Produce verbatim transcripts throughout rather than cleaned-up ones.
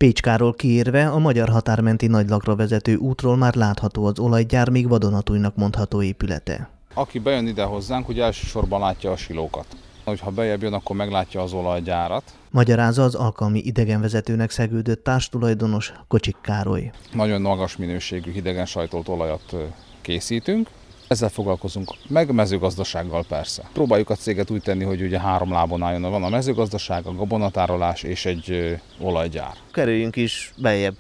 Pécskáról kiérve a magyar határmenti Nagylakra vezető útról már látható az olajgyár még vadonatújnak mondható épülete. Aki bejön ide hozzánk, ugye elsősorban látja a silókat. Ha bejebb jön, akkor meglátja az olajgyárat. Magyarázza az alkalmi idegenvezetőnek szegődött társtulajdonos, Kocsik Károly. Nagyon magas minőségű hidegen sajtolt olajat készítünk. Ezzel foglalkozunk, meg mezőgazdasággal persze. Próbáljuk a céget úgy tenni, hogy ugye három lábon álljon. Van a mezőgazdaság, a gabonatárolás és egy ö, olajgyár. Kerüljünk is bejebb.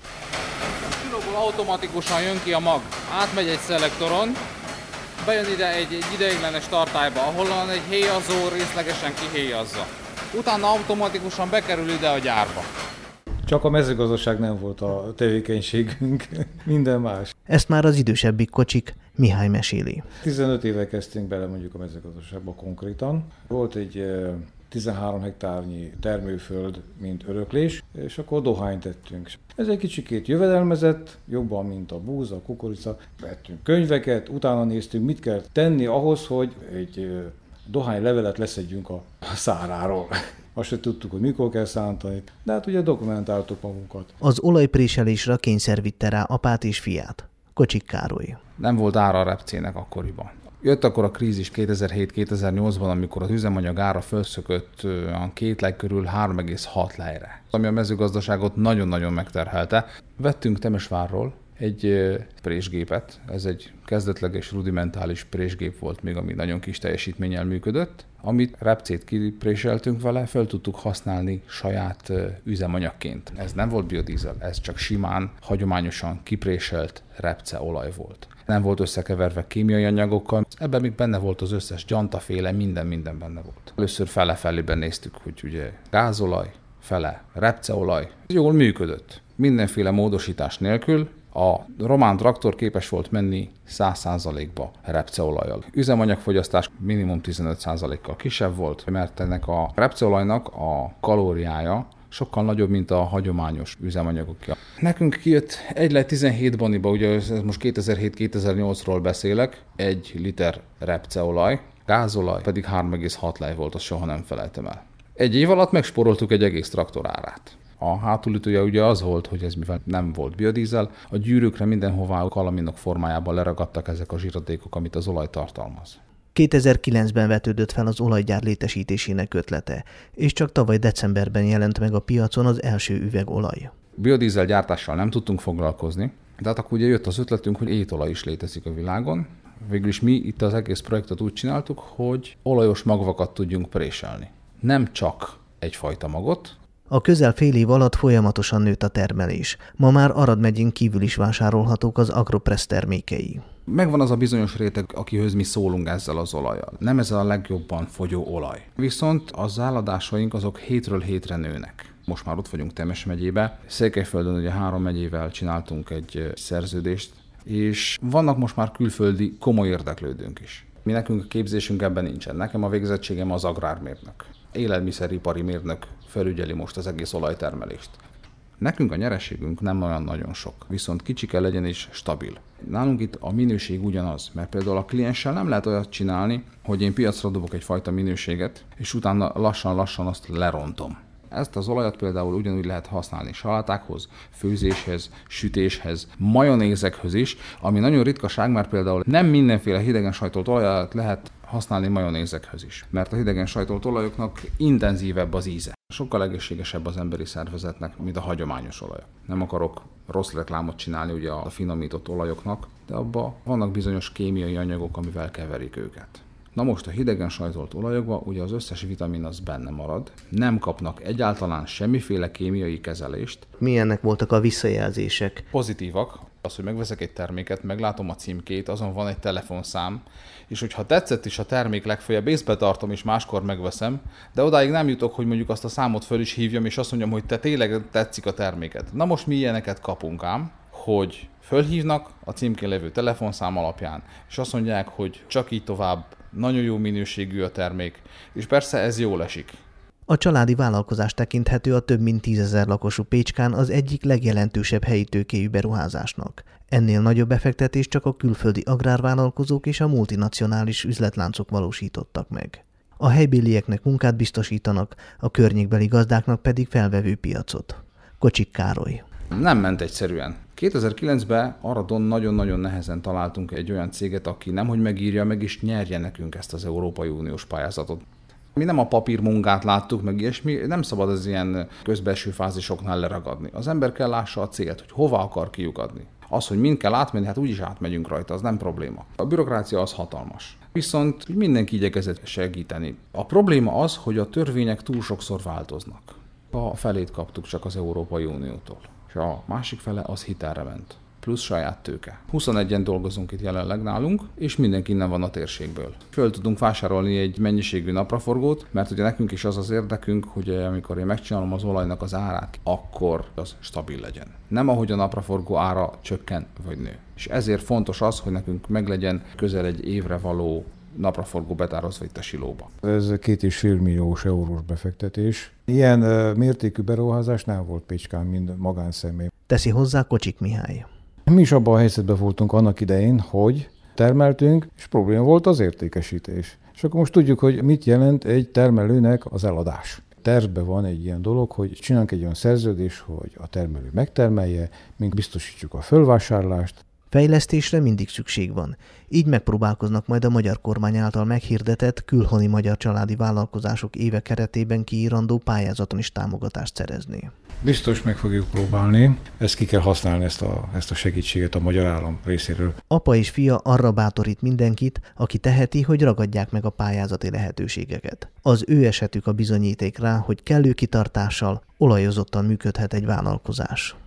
A silóból automatikusan jön ki a mag. Átmegy egy szelektoron, bejön ide egy, egy ideiglenes tartályba, ahol egy héjazó részlegesen kihéjazza. Utána automatikusan bekerül ide a gyárba. Csak a mezőgazdaság nem volt a tevékenységünk, minden más. Ezt már az idősebbik Kocsik, Mihály meséli. tizenöt éve kezdtünk bele mondjuk a mezőgazdaságba konkrétan. Volt egy tizenhárom hektárnyi termőföld, mint öröklés, és akkor dohányt tettünk. Ez egy kicsikét jövedelmezett, jobban, mint a búza, a kukorica. Vettünk könyveket, utána néztünk, mit kell tenni ahhoz, hogy egy dohánylevelet leszedjünk a száráról. Azt se tudtuk, hogy mikor kell szántani, de hát ugye dokumentáltuk magunkat. Az olajpréselésre kényszer vitte rá apát és fiát, Kocsik Károly. Nem volt ára a repcének akkoriban. Jött akkor a krízis kétezer-hét kétezer-nyolcban, amikor az üzemanyag ára fölszökött a két lej körül három egész hat lejre, ami a mezőgazdaságot nagyon-nagyon megterhelte. Vettünk Temesvárról egy présgépet, ez egy kezdetleges rudimentális présgép volt még, ami nagyon kis teljesítménnyel működött, amit repcét kipréseltünk vele, fel tudtuk használni saját üzemanyagként. Ez nem volt biodízel, ez csak simán, hagyományosan kipréselt repceolaj volt. Nem volt összekeverve kémiai anyagokkal, ebben még benne volt az összes gyantaféle, minden-minden benne volt. Először fele-felében néztük, hogy ugye gázolaj, fele repceolaj. Jól működött. Mindenféle módosítás nélkül. A román traktor képes volt menni száz százalékba repceolajjal. Üzemanyagfogyasztás minimum tizenöt százalékkal kisebb volt, mert ennek a repceolajnak a kalóriája sokkal nagyobb, mint a hagyományos üzemanyagokja. Nekünk kijött egy lej tizenhét boniba, ugye ez most kétezer-hét kétezer-nyolcról beszélek, egy liter repceolaj, gázolaj pedig három egész hat lej volt, azt soha nem felejtem el. Egy év alatt megspóroltuk egy egész traktor árát. A hátulütője ugye az volt, hogy ez mivel nem volt biodízel, a gyűrűkre mindenhová kalaminok formájában leragadtak ezek a zsíradékok, amit az olaj tartalmaz. kétezer-kilencben vetődött fel az olajgyár létesítésének ötlete, és csak tavaly decemberben jelent meg a piacon az első üvegolaj. Biodízel gyártással nem tudtunk foglalkozni, de hát akkor ugye jött az ötletünk, hogy étolaj is létezik a világon. Végül is mi itt az egész projektet úgy csináltuk, hogy olajos magvakat tudjunk préselni. Nem csak egyfajta magot. A közel fél év alatt folyamatosan nőtt a termelés. Ma már Arad megyén kívül is vásárolhatók az Agropress termékei. Megvan az a bizonyos réteg, akihöz mi szólunk ezzel az olajjal. Nem ez a legjobban fogyó olaj. Viszont az álladásaink azok hétről hétre nőnek. Most már ott vagyunk Temes megyébe. Székelyföldön ugye három megyével csináltunk egy szerződést, és vannak most már külföldi komoly érdeklődőnk is. Mi nekünk a képzésünk ebben nincsen. Nekem a végzettségem az agrármérnök. Élelmiszeripari mérnök felügyeli most az egész olajtermelést. Nekünk a nyereségünk nem olyan nagyon sok, viszont kicsi kell legyen és stabil. Nálunk itt a minőség ugyanaz, mert például a klienssel nem lehet olyat csinálni, hogy én piacra dobok egyfajta minőséget, és utána lassan-lassan azt lerontom. Ezt az olajat például ugyanúgy lehet használni salátákhoz, főzéshez, sütéshez, majonézekhez is, ami nagyon ritkaság, mert például nem mindenféle hidegen sajtolt olajat lehet használni majonézekhez is, mert a hidegen sajtolt olajoknak intenzívebb az íze. Sokkal egészségesebb az emberi szervezetnek, mint a hagyományos olajok. Nem akarok rossz reklámot csinálni ugye a finomított olajoknak, de abban vannak bizonyos kémiai anyagok, amivel keverik őket. Na most a hidegen sajtolt olajokban ugye az összes vitamin az benne marad, nem kapnak egyáltalán semmiféle kémiai kezelést. Milyennek voltak a visszajelzések? Pozitívak. Az, hogy megveszek egy terméket, meglátom a címkét, azon van egy telefonszám, és hogyha tetszett is a termék, legfeljebb észbe tartom és máskor megveszem, de odáig nem jutok, hogy mondjuk azt a számot föl is hívjam, és azt mondjam, hogy te tényleg tetszik a terméket. Na most mi ilyeneket kapunk ám, hogy fölhívnak a címkén levő telefonszám alapján, és azt mondják, hogy csak így tovább, nagyon jó minőségű a termék, és persze ez jól esik. A családi vállalkozás tekinthető a több mint tízezer lakosú Pécskán az egyik legjelentősebb helyi tőkéjű beruházásnak. Ennél nagyobb befektetést csak a külföldi agrárvállalkozók és a multinacionális üzletláncok valósítottak meg. A helybélieknek munkát biztosítanak, a környékbeli gazdáknak pedig felvevő piacot. Kocsik Károly. Nem ment egyszerűen. kétezer-kilencben Aradon nagyon-nagyon nehezen találtunk egy olyan céget, aki nemhogy megírja meg és nyerje nekünk ezt az Európai Uniós pályázatot. Mi nem a papírmunkát láttuk, meg ilyesmi, nem szabad az ilyen közbelső fázisoknál leragadni. Az ember kell lássa a célt, hogy hova akar kiukadni. Az, hogy mind kell átmenni, hát úgyis átmegyünk rajta, az nem probléma. A bürokrácia az hatalmas. Viszont mindenki igyekezett segíteni. A probléma az, hogy a törvények túl sokszor változnak. A felét kaptuk csak az Európai Uniótól, és a másik fele az hitelre ment. Plusz saját tőke. huszonegyen dolgozunk itt jelenleg nálunk, és mindenki innen van a térségből. Föl tudunk vásárolni egy mennyiségű napraforgót, mert ugye nekünk is az az érdekünk, hogy amikor én megcsinálom az olajnak az árát, akkor az stabil legyen. Nem ahogy a napraforgó ára csökken vagy nő. És ezért fontos az, hogy nekünk meglegyen közel egy évre való napraforgó betározva itt a silóba. Ez két és fél milliós eurós befektetés. Ilyen uh, mértékű beruházás nem volt Pécskán, mint magánszemély. Teszi hozzá Kocsik Mihály. Mi is abban a helyzetben voltunk annak idején, hogy termeltünk, és probléma volt az értékesítés. És akkor most tudjuk, hogy mit jelent egy termelőnek az eladás. Tervben van egy ilyen dolog, hogy csinálunk egy olyan szerződés, hogy a termelő megtermelje, mink biztosítjuk a fölvásárlást. Fejlesztésre mindig szükség van. Így megpróbálkoznak majd a magyar kormány által meghirdetett külhoni magyar családi vállalkozások éve keretében kiírandó pályázaton is támogatást szerezni. Biztos meg fogjuk próbálni, ezt ki kell használni, ezt a, ezt a segítséget a magyar állam részéről. Apa és fia arra bátorít mindenkit, aki teheti, hogy ragadják meg a pályázati lehetőségeket. Az ő esetük a bizonyíték rá, hogy kellő kitartással, olajozottan működhet egy vállalkozás.